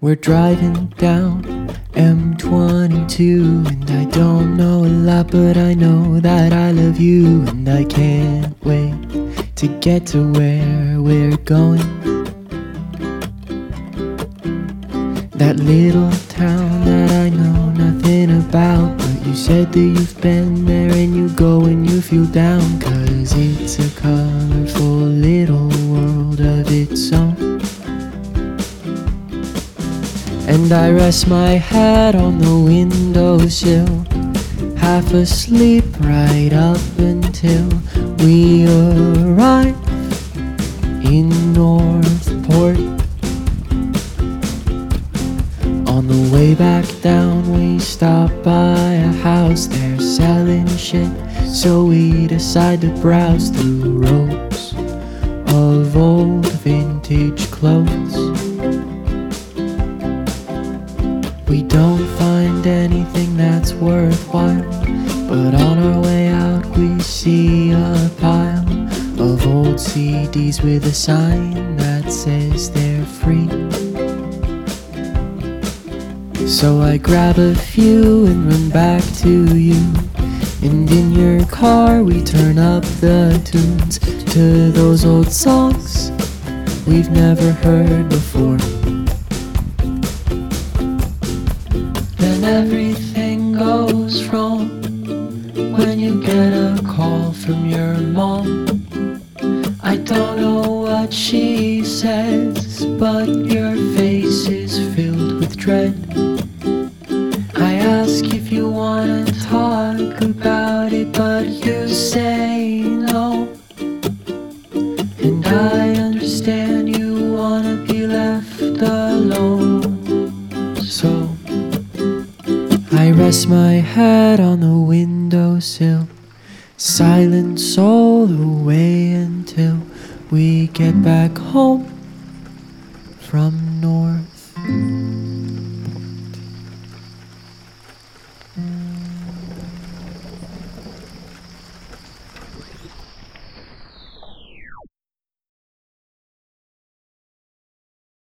We're driving down M22, and I don't know a lot, but I know that I love you, and I can't wait to get to where we're going. That little town that I know nothing about, but you said that you've been there and you go and you feel down, 'cause it's a colorful little world of its own. And I rest my head on the windowsill, half asleep right up until we arrive in Northport. On the way back down, we stop by a house, they're selling shit, so we decide to browse through rows of old vintage clothes. We don't find anything that's worthwhile, but on our way out we see a pile of old CDs with a sign that says they're free. So I grab a few and run back to you, and in your car we turn up the tunes to those old songs we've never heard before. Then everything goes wrong when you get a call from your mom. I don't know what she says, but your face is filled with dread. I ask if you wanna talk about it, but you say no. And I understand you wanna be left alone. So I rest my head on the windowsill, silence all the way until we get back home from North.